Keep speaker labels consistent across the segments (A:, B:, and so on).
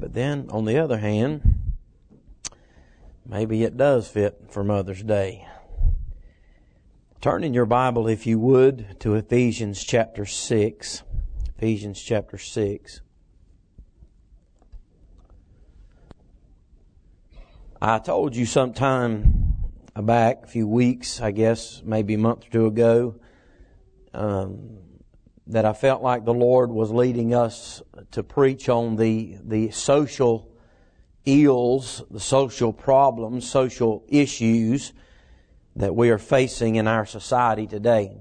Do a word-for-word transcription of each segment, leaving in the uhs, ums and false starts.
A: But then, on the other hand, maybe it does fit for Mother's Day. Turn in your Bible, if you would, to Ephesians chapter six. Ephesians chapter six. I told you sometime back, a few weeks, I guess, maybe a month or two ago, um, that I felt like the Lord was leading us to preach on the the social ills, the social problems, social issues that we are facing in our society today.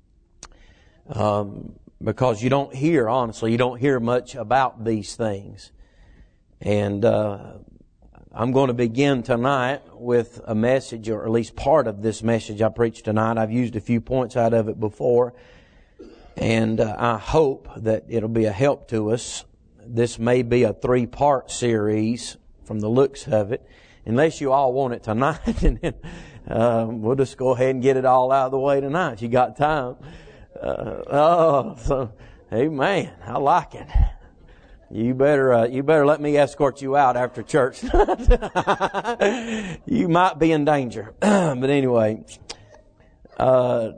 A: Um, because you don't hear, honestly, you don't hear much about these things. And uh, I'm going to begin tonight with a message, or at least part of this message I preached tonight. I've used a few points out of it before. And uh, I hope that it'll be a help to us. This may be a three-part series from the looks of it. Unless you all want it tonight, and then uh, we'll just go ahead and get it all out of the way tonight. You got time. Uh, oh, so, amen. I like it. You better, uh, you better let me escort you out after church. You might be in danger. But anyway, uh,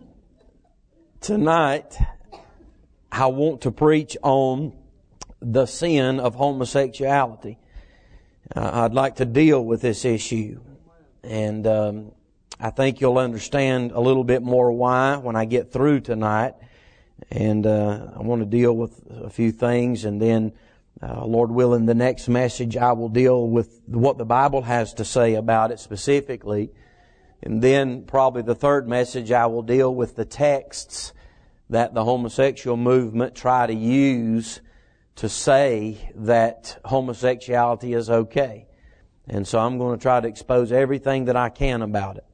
A: tonight I want to preach on the sin of homosexuality. Uh, I'd like to deal with this issue, and um, I think you'll understand a little bit more why when I get through tonight. And uh, I want to deal with a few things, and then, uh, Lord willing, the next message I will deal with what the Bible has to say about it specifically. And then probably the third message I will deal with the texts that the homosexual movement try to use to say that homosexuality is okay. And so I'm going to try to expose everything that I can about it.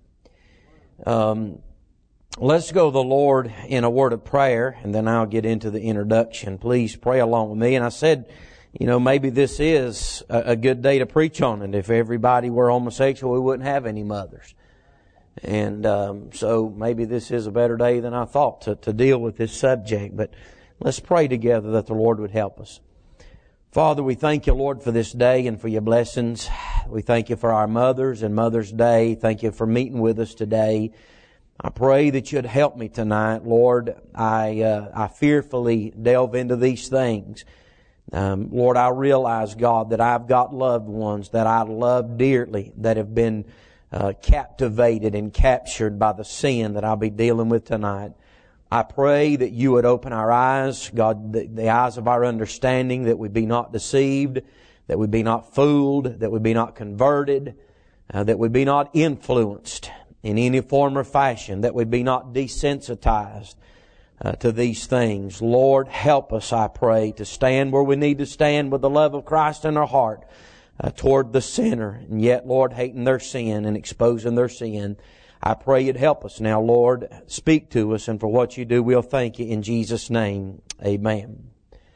A: Um, let's go to the Lord in a word of prayer, and then I'll get into the introduction. Please pray along with me. And I said, you know, maybe this is a, a good day to preach on it. If everybody were homosexual, we wouldn't have any mothers. And um, so maybe this is a better day than I thought to, to deal with this subject. But let's pray together that the Lord would help us. Father, we thank you, Lord, for this day and for your blessings. We thank you for our mothers and Mother's Day. Thank you for meeting with us today. I pray that you'd help me tonight, Lord. I uh, I fearfully delve into these things. Um, Lord, I realize, God, that I've got loved ones that I love dearly that have been uh, captivated and captured by the sin that I'll be dealing with tonight. I pray that you would open our eyes, God, the, the eyes of our understanding, that we be not deceived, that we be not fooled, that we be not converted, uh, that we be not influenced in any form or fashion, that we be not desensitized uh, to these things. Lord, help us, I pray, to stand where we need to stand with the love of Christ in our heart uh, toward the sinner, and yet, Lord, hating their sin and exposing their sin. I pray you'd help us now, Lord. Speak to us, and for what you do, we'll thank you in Jesus' name. Amen.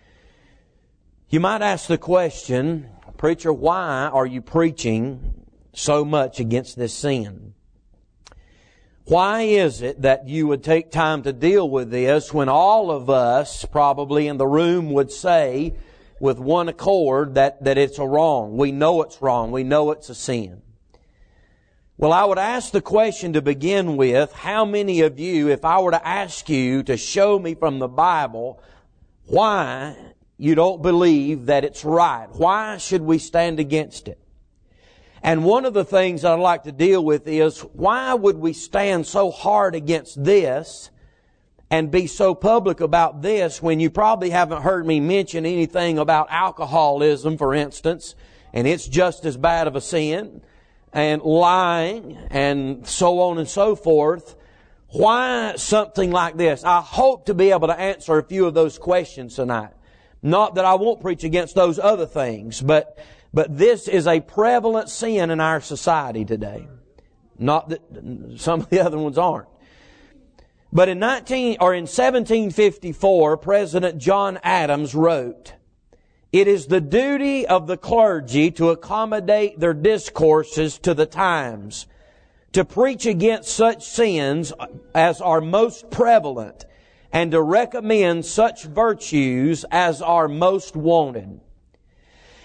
A: You might ask the question, preacher, why are you preaching so much against this sin? Why is it that you would take time to deal with this when all of us probably in the room would say with one accord that, that it's a wrong? We know it's wrong. We know it's a sin. Well, I would ask the question to begin with, how many of you, if I were to ask you to show me from the Bible why you don't believe that it's right? Why should we stand against it? And one of the things I'd like to deal with is, why would we stand so hard against this and be so public about this when you probably haven't heard me mention anything about alcoholism, for instance, and it's just as bad of a sin, and lying, and so on and so forth. Why something like this? I hope to be able to answer a few of those questions tonight. Not that I won't preach against those other things, but but this is a prevalent sin in our society today. Not that some of the other ones aren't. But in nineteen or in seventeen fifty-four, President John Adams wrote, "It is the duty of the clergy to accommodate their discourses to the times, to preach against such sins as are most prevalent, and to recommend such virtues as are most wanted."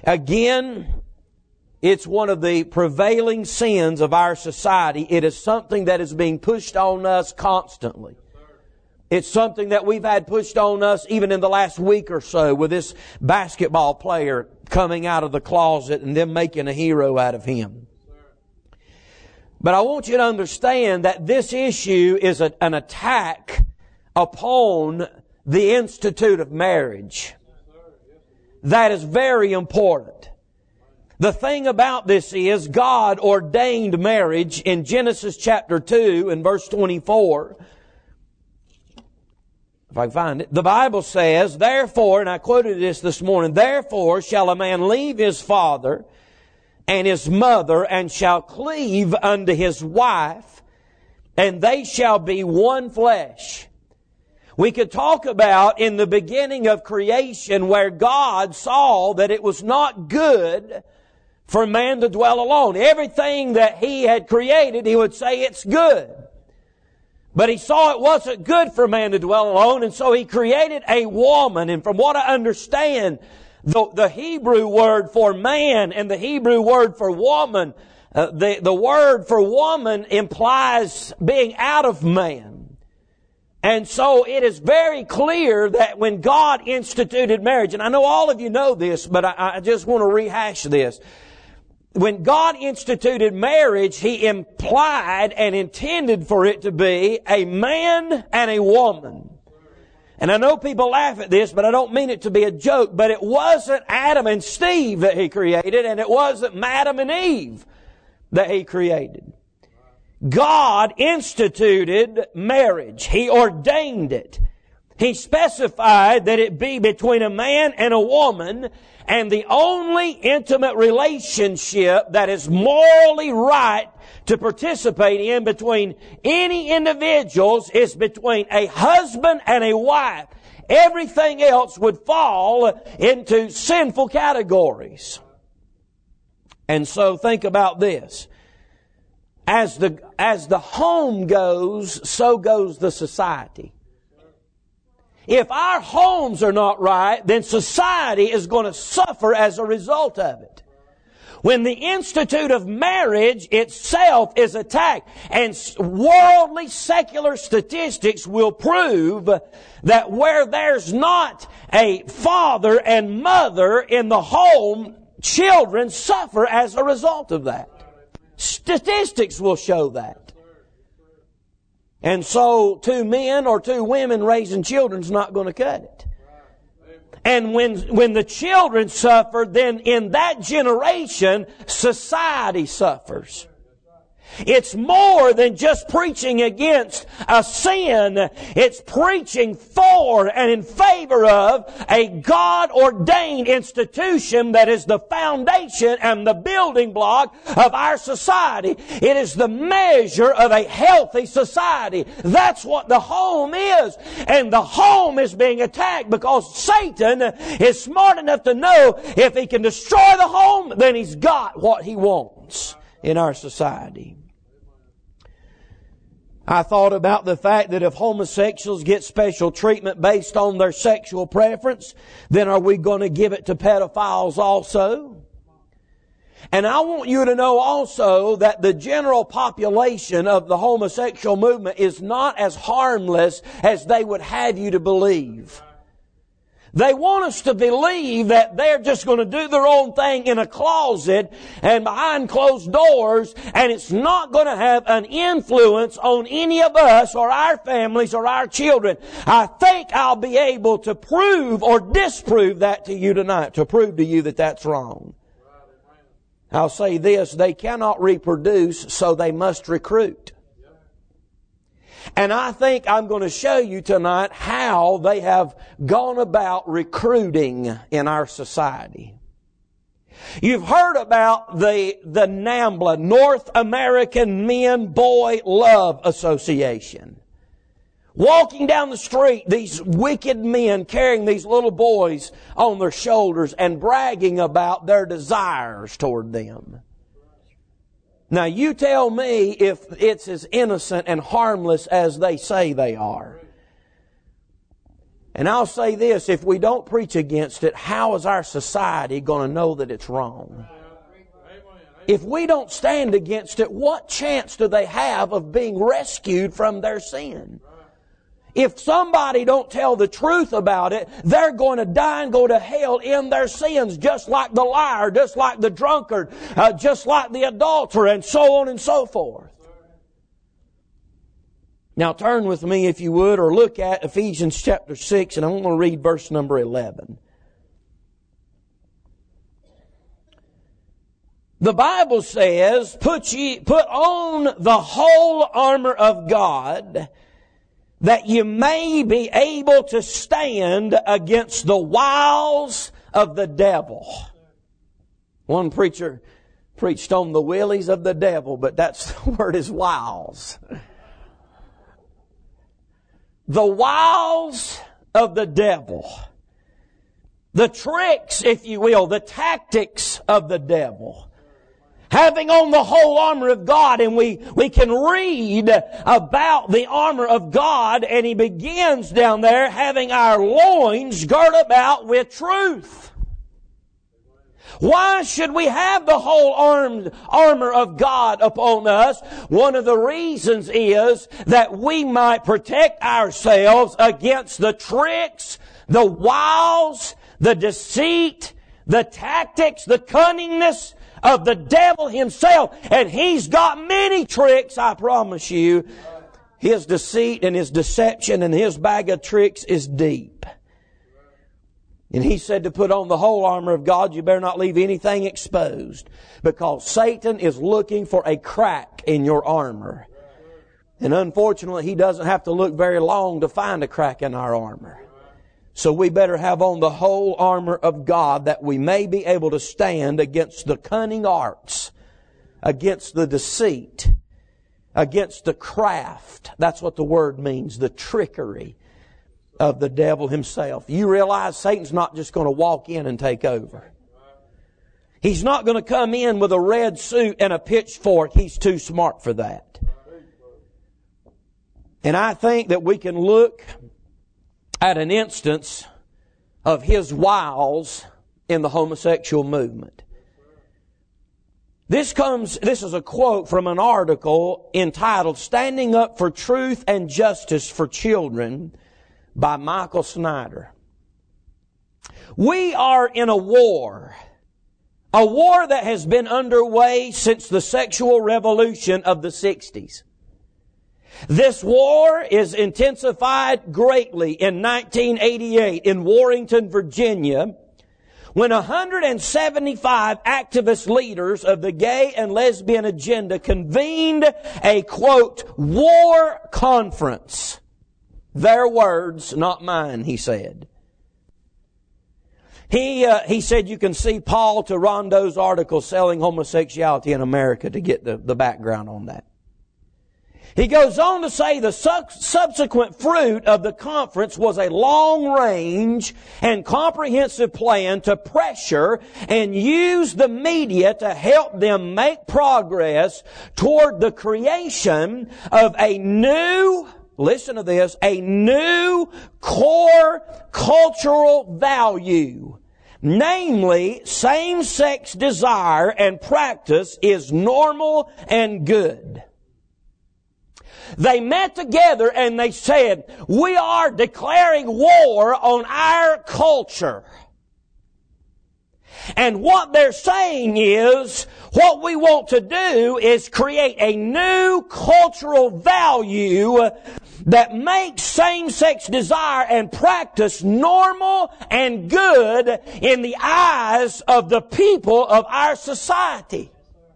A: Again, it's one of the prevailing sins of our society. It is something that is being pushed on us constantly. It's something that we've had pushed on us even in the last week or so with this basketball player coming out of the closet and them making a hero out of him. But I want you to understand that this issue is a, an attack upon the institute of marriage. That is very important. The thing about this is God ordained marriage in Genesis chapter two and verse twenty-four. If I can find it. The Bible says, therefore, and I quoted this this morning, therefore shall a man leave his father and his mother and shall cleave unto his wife, and they shall be one flesh. We could talk about in the beginning of creation where God saw that it was not good for man to dwell alone. Everything that He had created, He would say it's good. But He saw it wasn't good for man to dwell alone, and so He created a woman. And from what I understand, the, the Hebrew word for man and the Hebrew word for woman, uh, the, the word for woman implies being out of man. And so it is very clear that when God instituted marriage, and I know all of you know this, but I, I just want to rehash this. When God instituted marriage, He implied and intended for it to be a man and a woman. And I know people laugh at this, but I don't mean it to be a joke, but it wasn't Adam and Steve that He created, and it wasn't Adam and Eve that He created. God instituted marriage. He ordained it. He specified that it be between a man and a woman, and the only intimate relationship that is morally right to participate in between any individuals is between a husband and a wife. Everything else would fall into sinful categories. And so think about this. As the, as the home goes, so goes the society. If our homes are not right, then society is going to suffer as a result of it. When the institute of marriage itself is attacked, and worldly secular statistics will prove that where there's not a father and mother in the home, children suffer as a result of that. Statistics will show that. And so two men or two women raising children is not going to cut it. And when, when the children suffer, then in that generation, society suffers. It's more than just preaching against a sin. It's preaching for and in favor of a God-ordained institution that is the foundation and the building block of our society. It is the measure of a healthy society. That's what the home is. And the home is being attacked because Satan is smart enough to know if he can destroy the home, then he's got what he wants in our society. I thought about the fact that if homosexuals get special treatment based on their sexual preference, then are we going to give it to pedophiles also? And I want you to know also that the general population of the homosexual movement is not as harmless as they would have you to believe. They want us to believe that they're just going to do their own thing in a closet and behind closed doors, and it's not going to have an influence on any of us or our families or our children. I think I'll be able to prove or disprove that to you tonight, to prove to you that that's wrong. I'll say this, they cannot reproduce, so they must recruit. And I think I'm going to show you tonight how they have gone about recruiting in our society. You've heard about the, the NAMBLA, North American Men Boy Love Association. Walking down the street, these wicked men carrying these little boys on their shoulders and bragging about their desires toward them. Now you tell me if it's as innocent and harmless as they say they are. And I'll say this, if we don't preach against it, how is our society going to know that it's wrong? If we don't stand against it, what chance do they have of being rescued from their sin? If somebody don't tell the truth about it, they're going to die and go to hell in their sins, just like the liar, just like the drunkard, uh, just like the adulterer, and so on and so forth. Now turn with me, if you would, or look at Ephesians chapter six, and I'm going to read verse number eleven. The Bible says, put ye, put on the whole armor of God, that you may be able to stand against the wiles of the devil. One preacher preached on the willies of the devil, but that's the word is wiles. The wiles of the devil. The tricks, if you will, the tactics of the devil. Having on the whole armor of God, and we, we can read about the armor of God, and he begins down there having our loins girt about with truth. Why should we have the whole armed armor of God upon us? One of the reasons is that we might protect ourselves against the tricks, the wiles, the deceit, the tactics, the cunningness of the devil himself. And he's got many tricks, I promise you. His deceit and his deception and his bag of tricks is deep. And he said to put on the whole armor of God. You better not leave anything exposed, because Satan is looking for a crack in your armor. And unfortunately, he doesn't have to look very long to find a crack in our armor. So we better have on the whole armor of God, that we may be able to stand against the cunning arts, against the deceit, against the craft. That's what the word means, the trickery of the devil himself. You realize Satan's not just going to walk in and take over. He's not going to come in with a red suit and a pitchfork. He's too smart for that. And I think that we can look at an instance of his wiles in the homosexual movement. This comes, this is a quote from an article entitled "Standing Up for Truth and Justice for Children" by Michael Snyder. We are in a war. A war that has been underway since the sexual revolution of the sixties. This war is intensified greatly in nineteen eighty-eight in Warrenton, Virginia, when one hundred seventy-five activist leaders of the gay and lesbian agenda convened a, quote, war conference. Their words, not mine, he said. He uh, he said you can see Paul Tarando's article, Selling Homosexuality in America, to get the, the background on that. He goes on to say the su- subsequent fruit of the conference was a long-range and comprehensive plan to pressure and use the media to help them make progress toward the creation of a new, listen to this, a new core cultural value. Namely, same-sex desire and practice is normal and good. They met together and they said, we are declaring war on our culture. And what they're saying is, what we want to do is create a new cultural value that makes same-sex desire and practice normal and good in the eyes of the people of our society.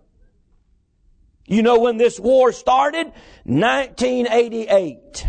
A: You know when this war started? nineteen eighty-eight.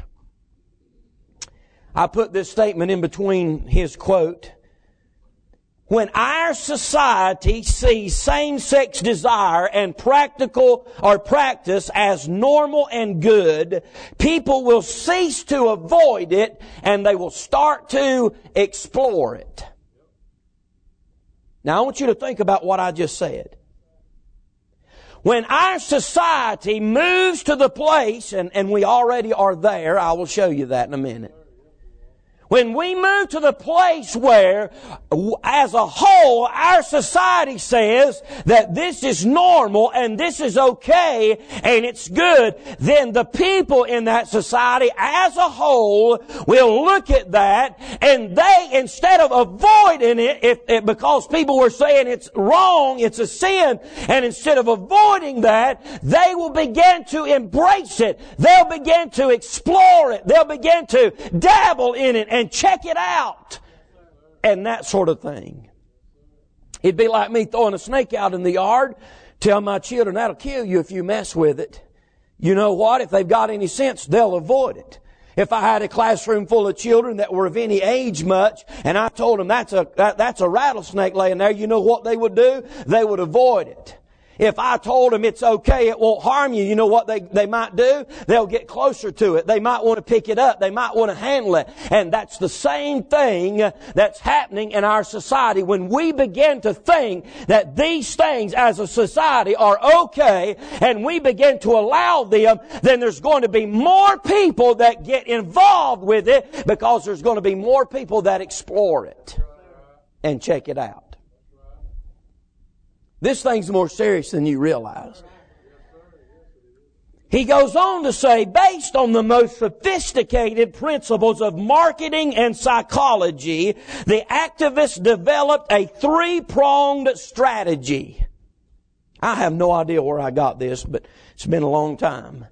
A: I put this statement in between his quote. When our society sees same-sex desire and practical or practice as normal and good, people will cease to avoid it and they will start to explore it. Now I want you to think about what I just said. When our society moves to the place, and, and we already are there, I will show you that in a minute. When we move to the place where, as a whole, our society says that this is normal and this is okay and it's good, then the people in that society as a whole will look at that, and they, instead of avoiding it, if, if because people were saying it's wrong, it's a sin, and instead of avoiding that, they will begin to embrace it. They'll begin to explore it. They'll begin to dabble in it and check it out. And that sort of thing. It'd be like me throwing a snake out in the yard. Tell my children, that'll kill you if you mess with it. You know what? If they've got any sense, they'll avoid it. If I had a classroom full of children that were of any age much, and I told them that's a, that, that's a rattlesnake laying there, you know what they would do? They would avoid it. If I told them it's okay, it won't harm you, you know what they, they might do? They'll get closer to it. They might want to pick it up. They might want to handle it. And that's the same thing that's happening in our society. When we begin to think that these things as a society are okay, and we begin to allow them, then there's going to be more people that get involved with it, because there's going to be more people that explore it and check it out. This thing's more serious than you realize. He goes on to say, based on the most sophisticated principles of marketing and psychology, the activists developed a three-pronged strategy. I have no idea where I got this, but it's been a long time.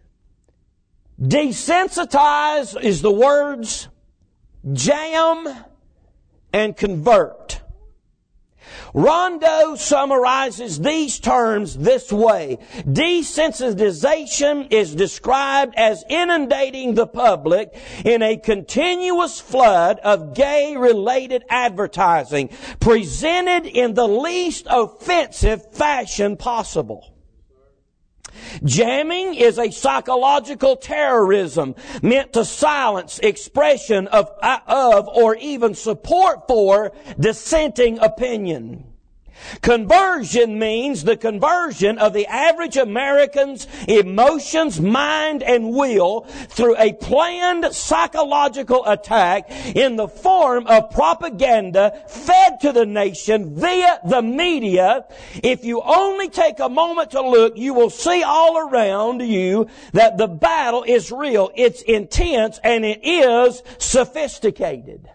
A: Desensitize is the words, jam, and convert. Rondeau summarizes these terms this way. Desensitization is described as inundating the public in a continuous flood of gay-related advertising, presented in the least offensive fashion possible. Jamming is a psychological terrorism meant to silence expression of, of or even support for dissenting opinion. Conversion means the conversion of the average American's emotions, mind, and will through a planned psychological attack in the form of propaganda fed to the nation via the media. If you only take a moment to look, you will see all around you that the battle is real, it's intense, and it is sophisticated.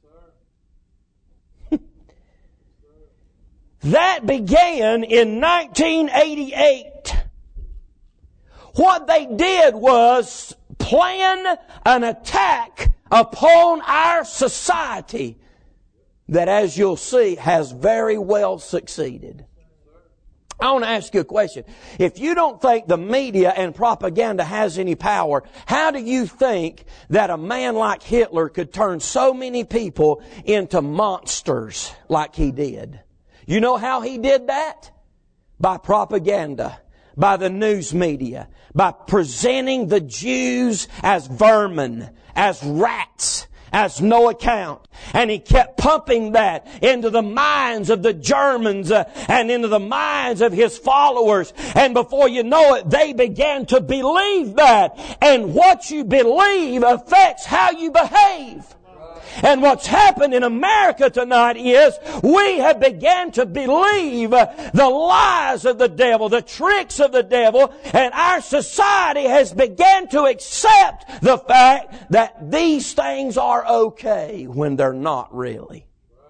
A: That began in nineteen eighty-eight. What they did was plan an attack upon our society that, as you'll see, has very well succeeded. I want to ask you a question. If you don't think the media and propaganda has any power, how do you think that a man like Hitler could turn so many people into monsters like he did? You know how he did that? By propaganda, by the news media, by presenting the Jews as vermin, as rats, as no account. And he kept pumping that into the minds of the Germans uh, and into the minds of his followers. And before you know it, they began to believe that. And what you believe affects how you behave. And what's happened in America tonight is we have begun to believe the lies of the devil, the tricks of the devil, and our society has begun to accept the fact that these things are okay when they're not really.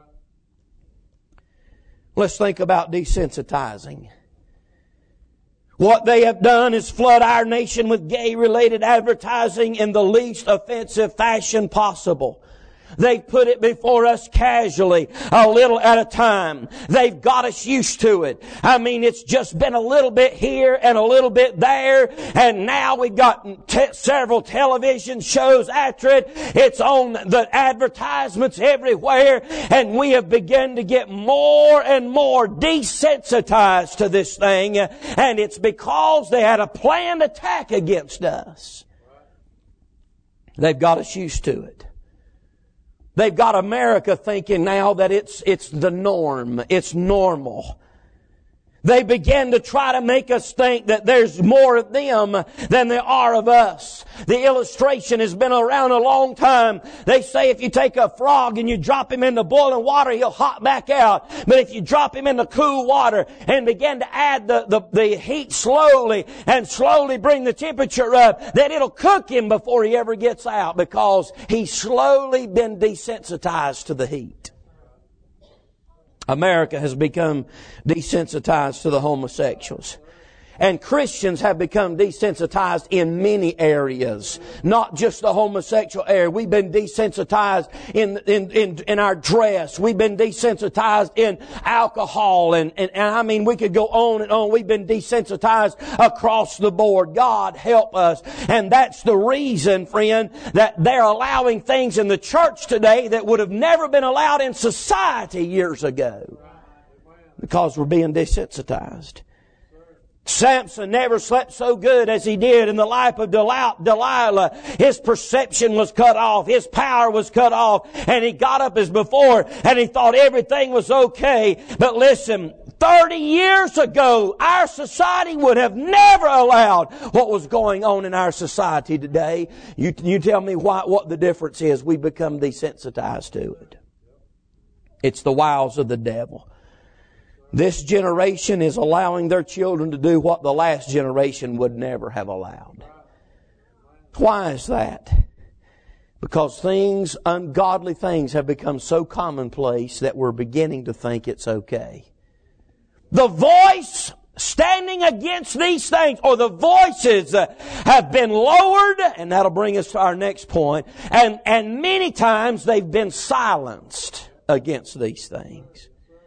A: Let's think about desensitizing. What they have done is flood our nation with gay-related advertising in the least offensive fashion possible. They've put it before us casually, a little at a time. They've got us used to it. I mean, it's just been a little bit here and a little bit there, and now we've got te- several television shows after it. It's on the advertisements everywhere, and we have begun to get more and more desensitized to this thing, and it's because they had a planned attack against us. They've got us used to it. They've got America thinking now that it's it's the norm. It's normal. They begin to try to make us think that there's more of them than there are of us. The illustration has been around a long time. They say if you take a frog and you drop him in the boiling water, he'll hop back out. But if you drop him in the cool water and begin to add the, the, the heat slowly and slowly bring the temperature up, that it'll cook him before he ever gets out, because he's slowly been desensitized to the heat. America has become desensitized to the homosexuals. And Christians have become desensitized in many areas. Not just the homosexual area. We've been desensitized in, in, in, in our dress. We've been desensitized in alcohol. And, and, and I mean, we could go on and on. We've been desensitized across the board. God help us. And that's the reason, friend, that they're allowing things in the church today that would have never been allowed in society years ago. Because we're being desensitized. Samson never slept so good as he did in the life of Delilah. His perception was cut off. His power was cut off. And he got up as before and he thought everything was okay. But listen, thirty years ago, our society would have never allowed what was going on in our society today. You, you tell me why, what the difference is. We become desensitized to it. It's the wiles of the devil. This generation is allowing their children to do what the last generation would never have allowed. Why is that? Because things, ungodly things, have become so commonplace that we're beginning to think it's okay. The voice standing against these things, or the voices uh, have been lowered, and that'll bring us to our next point, and, and many times they've been silenced against these things.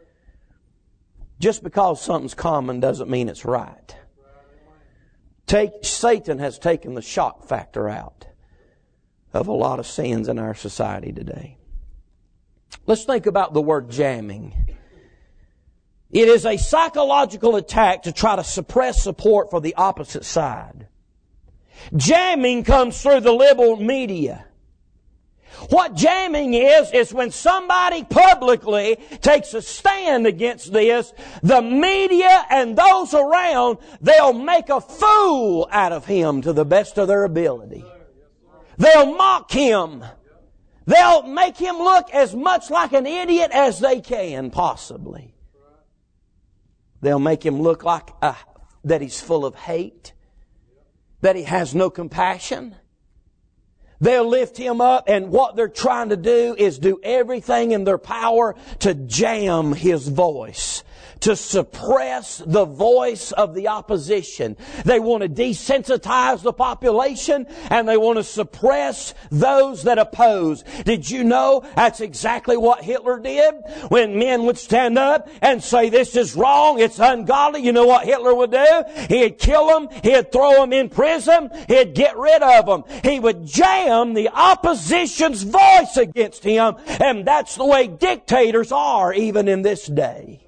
A: Just because something's common doesn't mean it's right. Take, Satan has taken the shock factor out of a lot of sins in our society today. Let's think about the word jamming. It is a psychological attack to try to suppress support for the opposite side. Jamming comes through the liberal media. What jamming is, is when somebody publicly takes a stand against this, the media and those around, they'll make a fool out of him to the best of their ability. They'll mock him. They'll make him look as much like an idiot as they can, possibly. They'll make him look like uh, that he's full of hate, that he has no compassion. They'll lift him up, and what they're trying to do is do everything in their power to jam his voice, to suppress the voice of the opposition. They want to desensitize the population, and they want to suppress those that oppose. Did you know that's exactly what Hitler did? When men would stand up and say this is wrong, it's ungodly, you know what Hitler would do? He'd kill them, he'd throw them in prison, he'd get rid of them. He would jam the opposition's voice against him, and that's the way dictators are even in this day.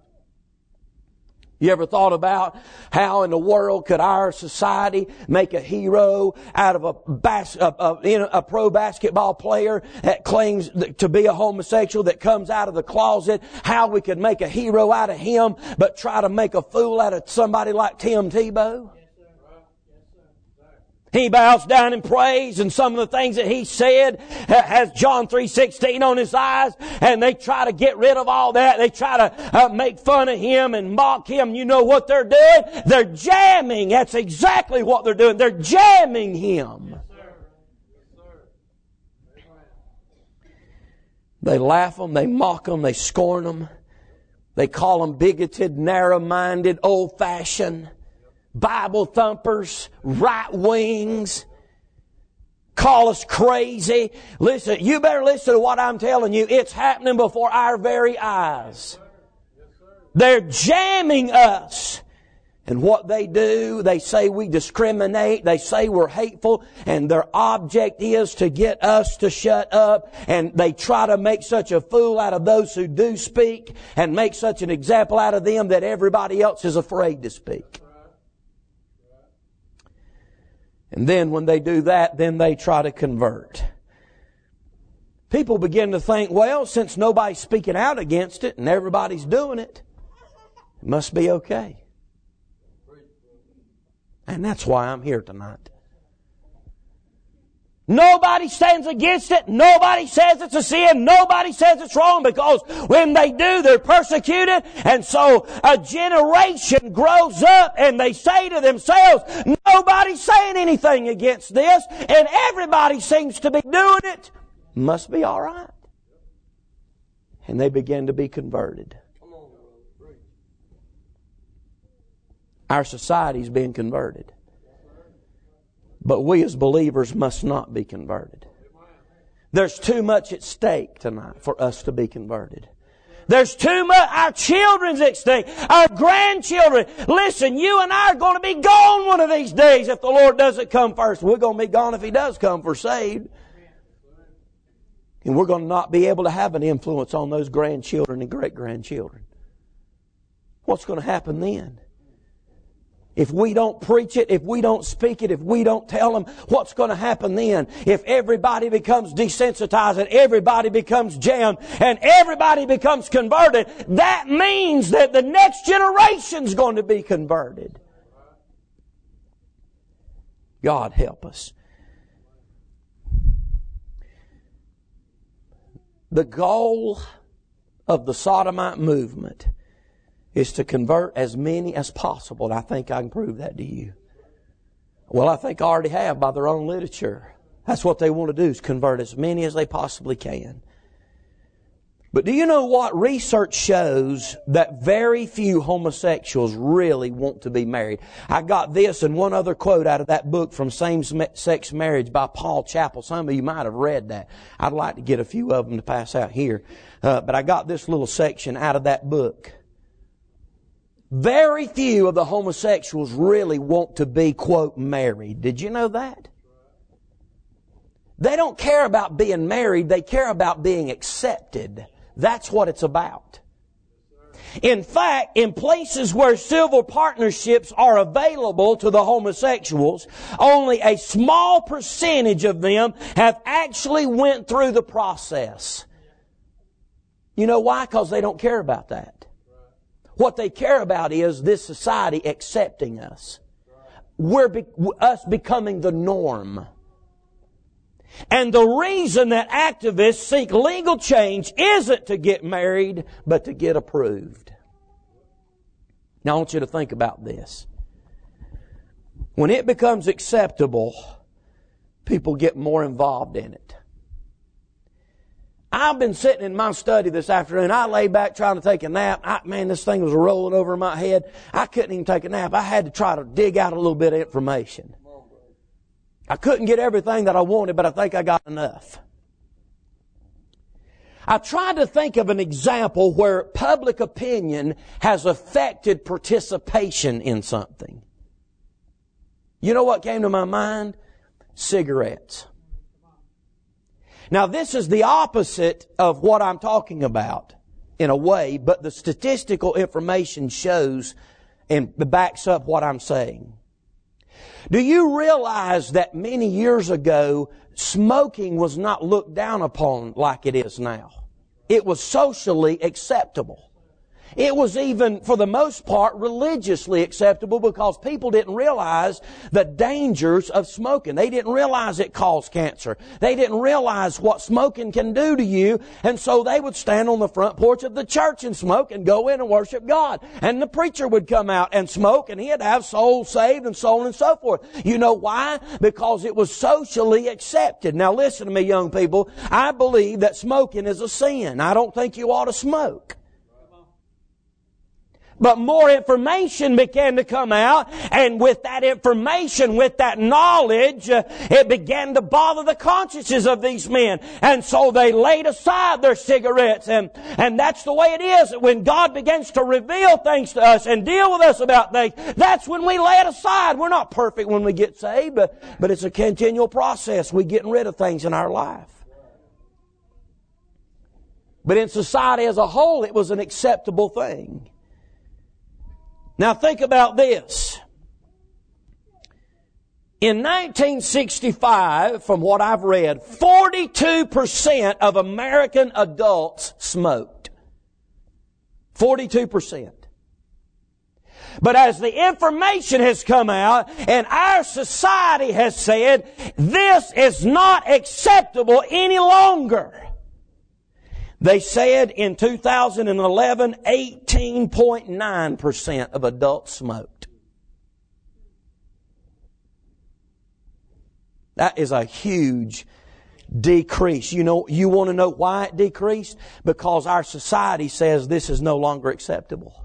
A: You ever thought about how in the world could our society make a hero out of a, bas- a, a, you know, a pro basketball player that claims to be a homosexual, that comes out of the closet? How we could make a hero out of him, but try to make a fool out of somebody like Tim Tebow? He bows down and prays, and some of the things that he said has John three sixteen on his eyes, and they try to get rid of all that. They try to uh, make fun of him and mock him. You know what they're doing? They're jamming. That's exactly what they're doing. They're jamming him. They laugh them, they mock them, they scorn them. They call them bigoted, narrow-minded, old-fashioned, Bible thumpers, right wings, call us crazy. Listen, you better listen to what I'm telling you. It's happening before our very eyes. They're jamming us. And what they do, they say we discriminate, they say we're hateful, and their object is to get us to shut up, and they try to make such a fool out of those who do speak, and make such an example out of them that everybody else is afraid to speak. And then when they do that, then they try to convert. People begin to think, well, since nobody's speaking out against it and everybody's doing it, It must be okay. And that's why I'm here tonight. Nobody stands against it. Nobody says it's a sin. Nobody says it's wrong, because when they do, they're persecuted. And so a generation grows up and they say to themselves, nobody's saying anything against this, and everybody seems to be doing it. Must be all right. And they begin to be converted. Our society's being converted. But we as believers must not be converted. There's too much at stake tonight for us to be converted. There's too much. Our children's at stake. Our grandchildren. Listen, you and I are going to be gone one of these days if the Lord doesn't come first. We're going to be gone if He does come for saved. And we're going to not be able to have an influence on those grandchildren and great-grandchildren. What's going to happen then? If we don't preach it, if we don't speak it, if we don't tell them, what's going to happen then? If everybody becomes desensitized and everybody becomes jammed and everybody becomes converted, that means that the next generation's going to be converted. God help us. The goal of the Sodomite movement is to convert as many as possible. And I think I can prove that to you. Well, I think I already have by their own literature. That's what they want to do, is convert as many as they possibly can. But do you know what? Research shows that very few homosexuals really want to be married. I got this and one other quote out of that book from Same-Sex Marriage by Paul Chappell. Some of you might have read that. I'd like to get a few of them to pass out here. Uh, but I got this little section out of that book. Very few of the homosexuals really want to be, quote, married. Did you know that? They don't care about being married. They care about being accepted. That's what it's about. In fact, in places where civil partnerships are available to the homosexuals, only a small percentage of them have actually went through the process. You know why? Because they don't care about that. What they care about is this society accepting us. We're be- us becoming the norm. And the reason that activists seek legal change isn't to get married, but to get approved. Now I want you to think about this. When it becomes acceptable, people get more involved in it. I've been sitting in my study this afternoon. I lay back trying to take a nap. I, man, this thing was rolling over my head. I couldn't even take a nap. I had to try to dig out a little bit of information. I couldn't get everything that I wanted, but I think I got enough. I tried to think of an example where public opinion has affected participation in something. You know what came to my mind? Cigarettes. Now, this is the opposite of what I'm talking about in a way, but the statistical information shows and backs up what I'm saying. Do you realize that many years ago, smoking was not looked down upon like it is now? It was socially acceptable. It was even, for the most part, religiously acceptable because people didn't realize the dangers of smoking. They didn't realize it caused cancer. They didn't realize what smoking can do to you. And so they would stand on the front porch of the church and smoke and go in and worship God. And the preacher would come out and smoke and he'd have souls saved and so on and so forth. You know why? Because it was socially accepted. Now listen to me, young people. I believe that smoking is a sin. I don't think you ought to smoke. But more information began to come out, and with that information, with that knowledge, uh, it began to bother the consciences of these men. And so they laid aside their cigarettes. And, and that's the way it is. When God begins to reveal things to us and deal with us about things, that's when we lay it aside. We're not perfect when we get saved, but, but it's a continual process. We're getting rid of things in our life. But in society as a whole, it was an acceptable thing. Now think about this. In nineteen sixty-five, from what I've read, forty-two percent of American adults smoked. forty-two percent. But as the information has come out and our society has said, this is not acceptable any longer. They said in two thousand eleven, eighteen point nine percent of adults smoked. That is a huge decrease. You know, you want to know why it decreased? Because our society says this is no longer acceptable.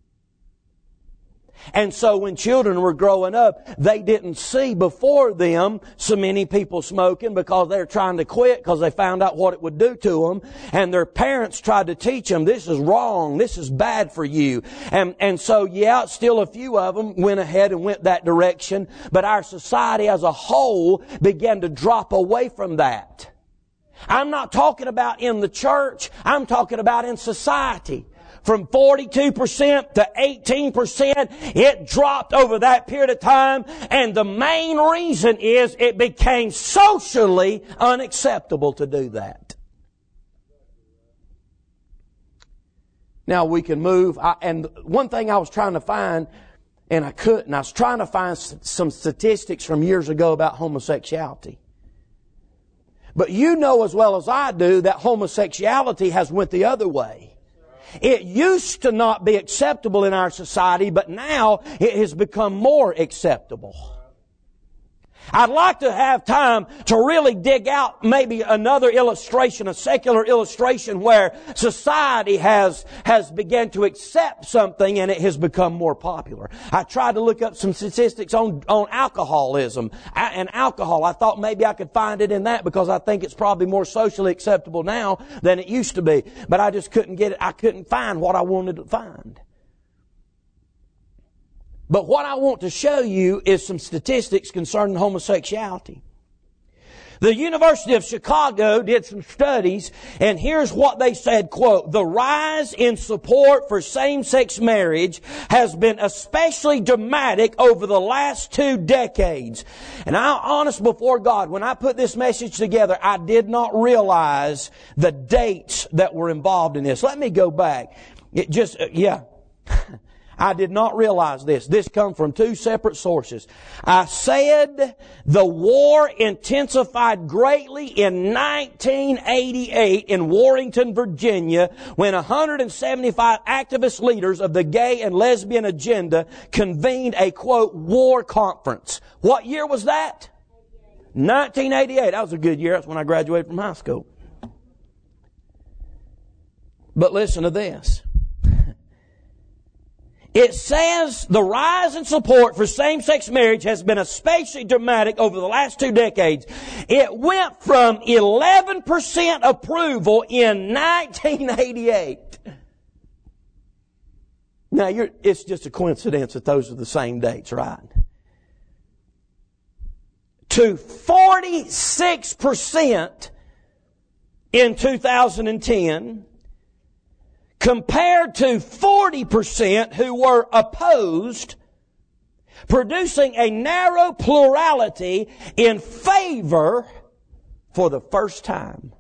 A: And so when children were growing up, they didn't see before them so many people smoking because they're trying to quit because they found out what it would do to them. And their parents tried to teach them, this is wrong, this is bad for you. And, and so, yeah, still a few of them went ahead and went that direction. But our society as a whole began to drop away from that. I'm not talking about in the church. I'm talking about in society. From forty-two percent to eighteen percent, it dropped over that period of time. And the main reason is it became socially unacceptable to do that. Now we can move. I, and one thing I was trying to find, and I couldn't, I was trying to find some statistics from years ago about homosexuality. But you know as well as I do that homosexuality has went the other way. It used to not be acceptable in our society, but now it has become more acceptable. I'd like to have time to really dig out maybe another illustration, a secular illustration where society has, has begun to accept something and it has become more popular. I tried to look up some statistics on, on alcoholism and alcohol. I thought maybe I could find it in that because I think it's probably more socially acceptable now than it used to be. But I just couldn't get it. I couldn't find what I wanted to find. But what I want to show you is some statistics concerning homosexuality. The University of Chicago did some studies, and here's what they said, quote, "The rise in support for same-sex marriage has been especially dramatic over the last two decades." And I'm honest before God, when I put this message together, I did not realize the dates that were involved in this. Let me go back. It just, uh, yeah. I did not realize this. This comes from two separate sources. I said the war intensified greatly in nineteen eighty-eight in Warrenton, Virginia, when one hundred seventy-five activist leaders of the gay and lesbian agenda convened a, quote, war conference. What year was that? nineteen eighty-eight. That was a good year. That's when I graduated from high school. But listen to this. It says the rise in support for same-sex marriage has been especially dramatic over the last two decades. It went from eleven percent approval in nineteen eighty-eight. Now, you're, it's just a coincidence that those are the same dates, right? To forty-six percent in two thousand ten. Compared to forty percent who were opposed, producing a narrow plurality in favor for the first time.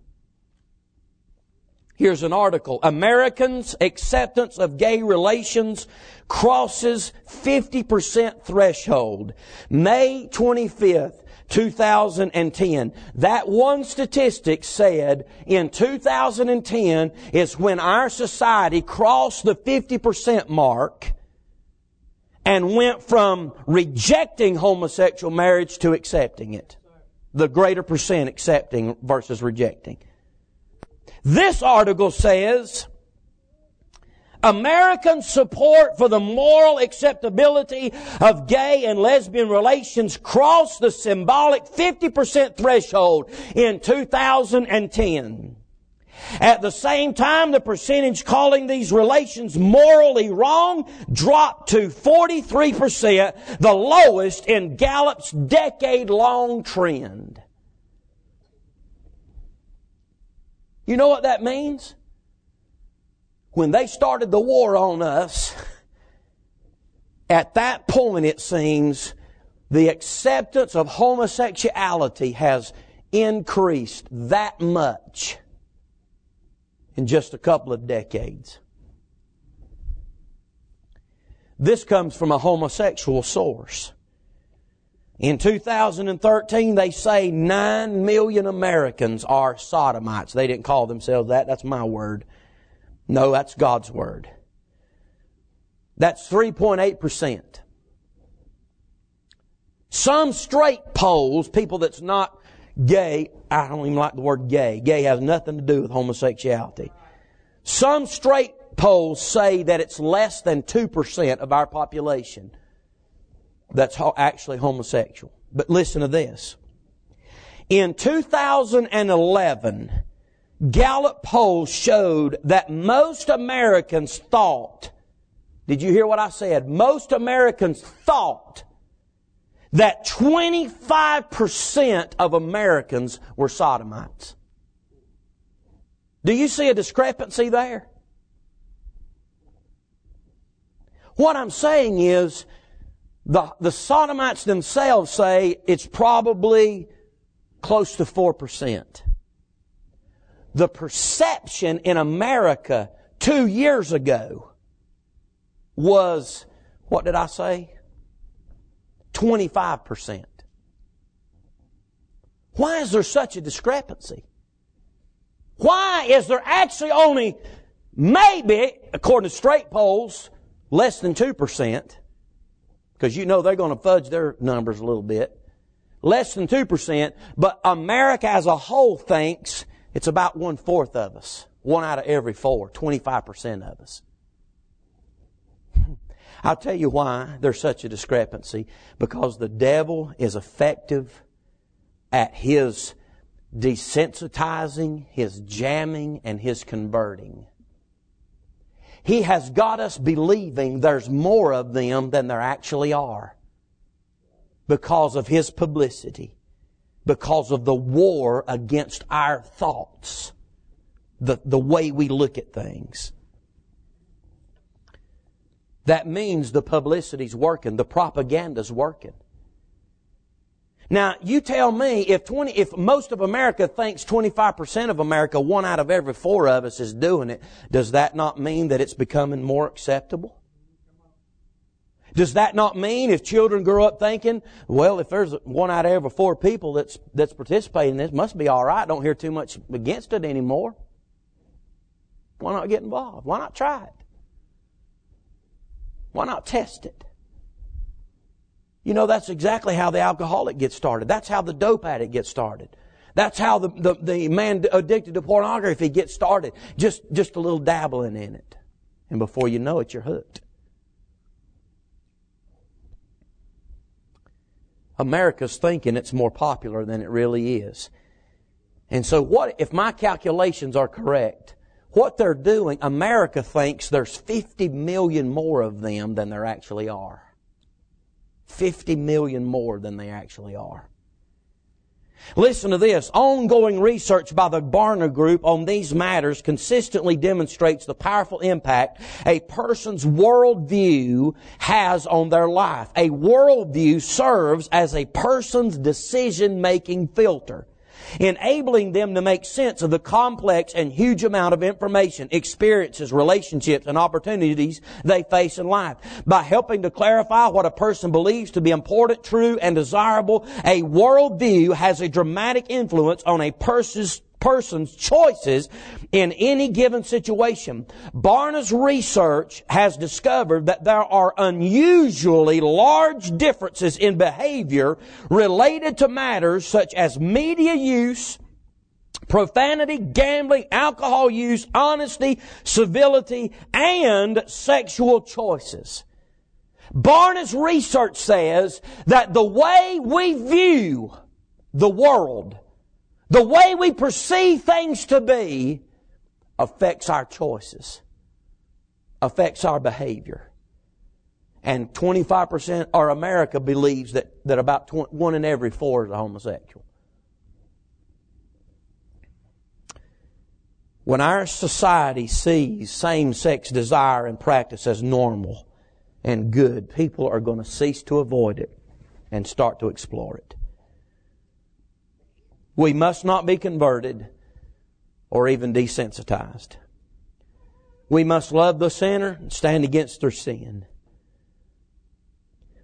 A: Here's an article. Americans' acceptance of gay relations crosses fifty percent threshold. May twenty-fifth, two thousand ten. That one statistic said in two thousand ten is when our society crossed the fifty percent mark and went from rejecting homosexual marriage to accepting it. The greater percent accepting versus rejecting. This article says American support for the moral acceptability of gay and lesbian relations crossed the symbolic fifty percent threshold in two thousand ten. At the same time, the percentage calling these relations morally wrong dropped to forty-three percent, the lowest in Gallup's decade-long trend. You know what that means? When they started the war on us, at that point it seems the acceptance of homosexuality has increased that much in just a couple of decades. This comes from a homosexual source. In two thousand thirteen, they say nine million Americans are sodomites. They didn't call themselves that. That's my word. No, that's God's word. That's three point eight percent. Some straight polls, people that's not gay, I don't even like the word gay. Gay has nothing to do with homosexuality. Some straight polls say that it's less than two percent of our population that's actually homosexual. But listen to this. In two thousand eleven, Gallup polls showed that most Americans thought, did you hear what I said? Most Americans thought that twenty-five percent of Americans were sodomites. Do you see a discrepancy there? What I'm saying is, the, the sodomites themselves say it's probably close to four percent. The perception in America two years ago was, what did I say? twenty-five percent. Why is there such a discrepancy? Why is there actually only, maybe, according to straight polls, less than two percent? Because you know they're going to fudge their numbers a little bit. Less than two percent, but America as a whole thinks it's about one-fourth of us. One out of every four, twenty-five percent of us. I'll tell you why there's such a discrepancy. Because the devil is effective at his desensitizing, his jamming, and his converting. He has got us believing there's more of them than there actually are. Because of his publicity. Because of the war against our thoughts. The, the way we look at things. That means the publicity's working. The propaganda's working. Now, you tell me, if twenty, if most of America thinks twenty-five percent of America, one out of every four of us is doing it, does that not mean that it's becoming more acceptable? Does that not mean if children grow up thinking, well, if there's one out of every four people that's, that's participating in this, must be all right. Don't hear too much against it anymore. Why not get involved? Why not try it? Why not test it? You know, that's exactly how the alcoholic gets started. That's how the dope addict gets started. That's how the, the, the man addicted to pornography gets started. Just, just a little dabbling in it. And before you know it, you're hooked. America's thinking it's more popular than it really is. And so what, if my calculations are correct, what they're doing, America thinks there's fifty million more of them than there actually are. fifty million more than they actually are. Listen to this. Ongoing research by the Barna Group on these matters consistently demonstrates the powerful impact a person's worldview has on their life. A worldview serves as a person's decision-making filter, enabling them to make sense of the complex and huge amount of information, experiences, relationships, and opportunities they face in life. By helping to clarify what a person believes to be important, true, and desirable, a worldview has a dramatic influence on a person's person's choices in any given situation. Barna's research has discovered that there are unusually large differences in behavior related to matters such as media use, profanity, gambling, alcohol use, honesty, civility, and sexual choices. Barna's research says that the way we view the world, the way we perceive things to be, affects our choices, affects our behavior. And twenty-five percent, or America believes that, that about twenty, one in every four is a homosexual. When our society sees same-sex desire and practice as normal and good, people are going to cease to avoid it and start to explore it. We must not be converted or even desensitized. We must love the sinner and stand against their sin.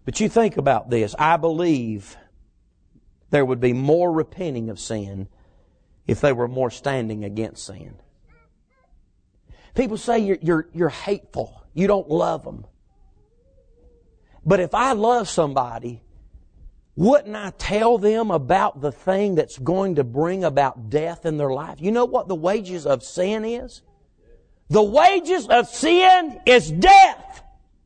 A: But you think about this. I believe there would be more repenting of sin if they were more standing against sin. People say you're, you're, you're hateful. You don't love them. But if I love somebody, wouldn't I tell them about the thing that's going to bring about death in their life? You know what the wages of sin is? The wages of sin is death.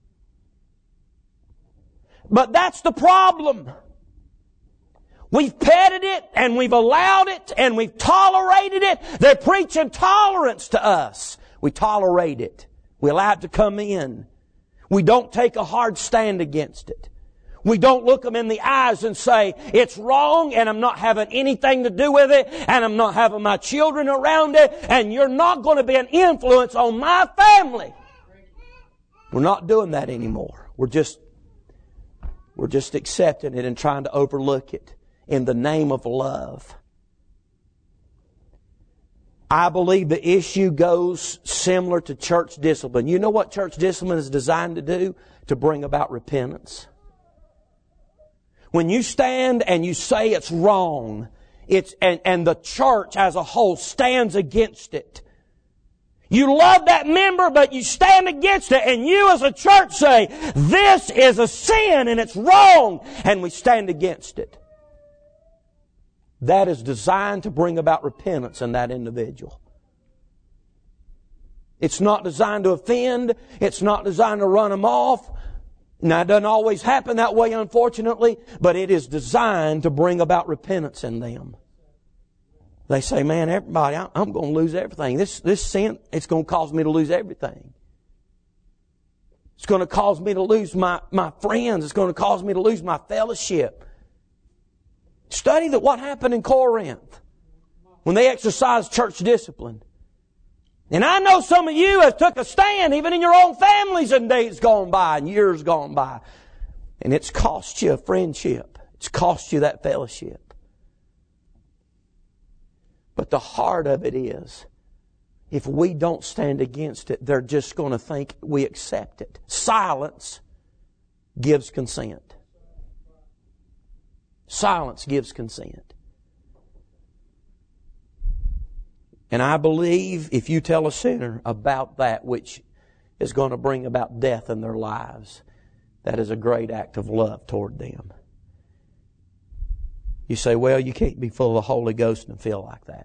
A: But that's the problem. We've petted it and we've allowed it and we've tolerated it. They're preaching tolerance to us. We tolerate it. We allow it to come in. We don't take a hard stand against it. We don't look them in the eyes and say, it's wrong and I'm not having anything to do with it and I'm not having my children around it and you're not going to be an influence on my family. We're not doing that anymore. We're just, we're just accepting it and trying to overlook it in the name of love. I believe the issue goes similar to church discipline. You know what church discipline is designed to do? To bring about repentance. When you stand and you say it's wrong, it's and, and the church as a whole stands against it. You love that member, but you stand against it, and you as a church say, this is a sin and it's wrong, and we stand against it. That is designed to bring about repentance in that individual. It's not designed to offend. It's not designed to run them off. Now, it doesn't always happen that way, unfortunately, but it is designed to bring about repentance in them. They say, man, everybody, I'm going to lose everything. This, this sin, it's going to cause me to lose everything. It's going to cause me to lose my, my friends. It's going to cause me to lose my fellowship. Study that what happened in Corinth when they exercised church discipline. And I know some of you have took a stand even in your own families in days gone by and years gone by. And it's cost you a friendship. It's cost you that fellowship. But the heart of it is, if we don't stand against it, they're just going to think we accept it. Silence gives consent. Silence gives consent. And I believe if you tell a sinner about that which is going to bring about death in their lives, that is a great act of love toward them. You say, well, you can't be full of the Holy Ghost and feel like that.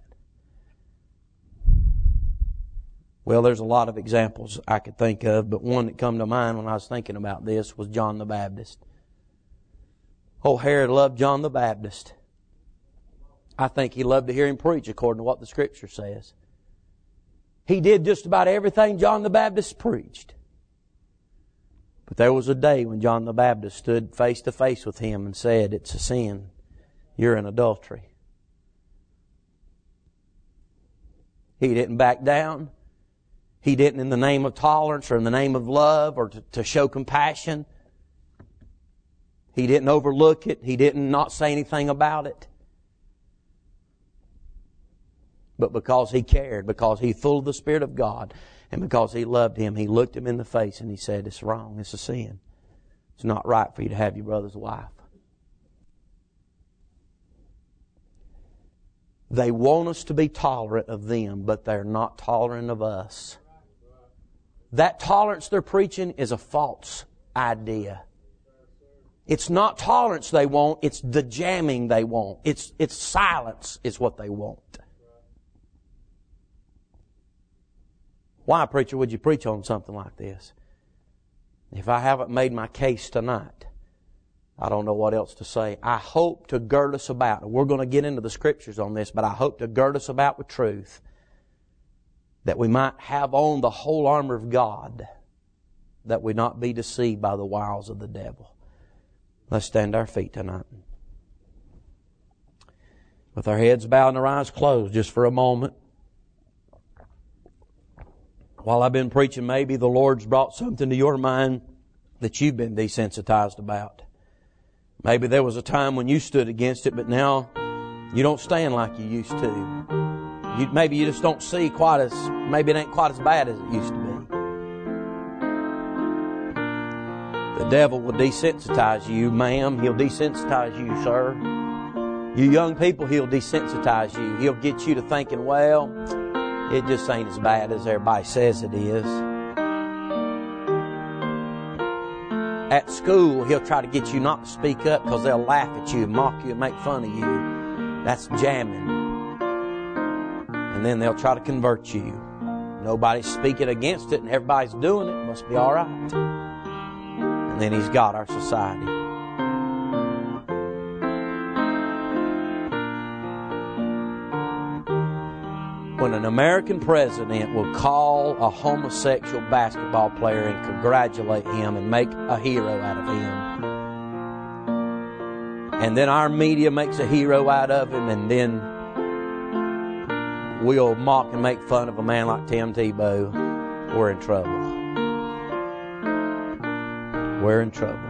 A: Well, there's a lot of examples I could think of, but one that come to mind when I was thinking about this was John the Baptist. Oh, Herod loved John the Baptist. I think he loved to hear him preach according to what the Scripture says. He did just about everything John the Baptist preached. But there was a day when John the Baptist stood face to face with him and said, it's a sin. You're in adultery. He didn't back down. He didn't, in the name of tolerance or in the name of love or to, to show compassion. He didn't overlook it. He didn't not say anything about it. But because he cared, because he full of the Spirit of God, and because he loved him, he looked him in the face and he said, it's wrong, it's a sin. It's not right for you to have your brother's wife. They want us to be tolerant of them, but they're not tolerant of us. That tolerance they're preaching is a false idea. It's not tolerance they want, it's the jamming they want. It's, it's silence is what they want. Why, preacher, would you preach on something like this? If I haven't made my case tonight, I don't know what else to say. I hope to gird us about. We're going to get into the Scriptures on this, but I hope to gird us about with truth, that we might have on the whole armor of God, that we not be deceived by the wiles of the devil. Let's stand to our feet tonight. With our heads bowed and our eyes closed just for a moment. While I've been preaching, maybe the Lord's brought something to your mind that you've been desensitized about. Maybe there was a time when you stood against it, but now you don't stand like you used to. You, maybe you just don't see quite as, maybe it ain't quite as bad as it used to be. The devil will desensitize you, ma'am. He'll desensitize you, sir. You young people, he'll desensitize you. He'll get you to thinking, well, it just ain't as bad as everybody says it is. At school, he'll try to get you not to speak up because they'll laugh at you, mock you, and make fun of you. That's jamming. And then they'll try to convert you. Nobody's speaking against it and everybody's doing it. Must be all right. And then he's got our society. When an American president will call a homosexual basketball player and congratulate him and make a hero out of him, and then our media makes a hero out of him, and then we'll mock and make fun of a man like Tim Tebow, we're in trouble. We're in trouble.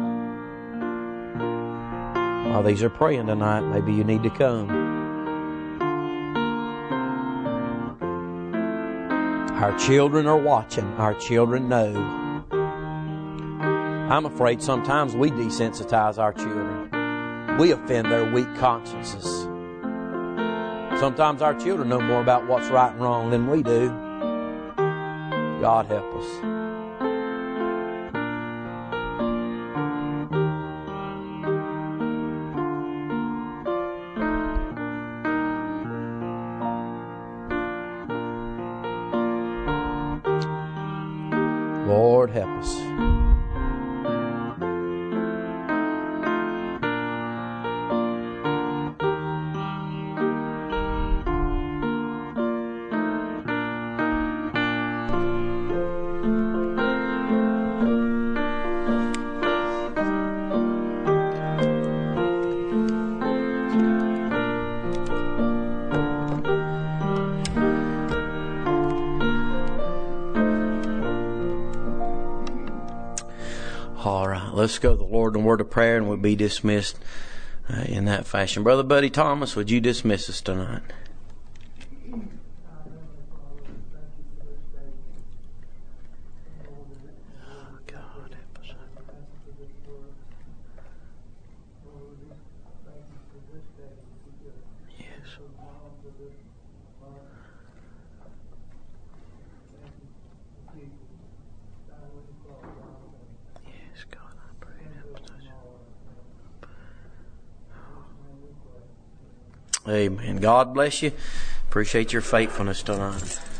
A: While these are praying tonight, maybe you need to come. Our children are watching. Our children know. I'm afraid sometimes we desensitize our children. We offend their weak consciences. Sometimes our children know more about what's right and wrong than we do. God help us. Lord help us. All right, let's go to the Lord in a word of prayer and we'll be dismissed uh, in that fashion. Brother Buddy Thomas, would you dismiss us tonight? Oh, God help us. Yes. Amen. God bless you. Appreciate your faithfulness tonight.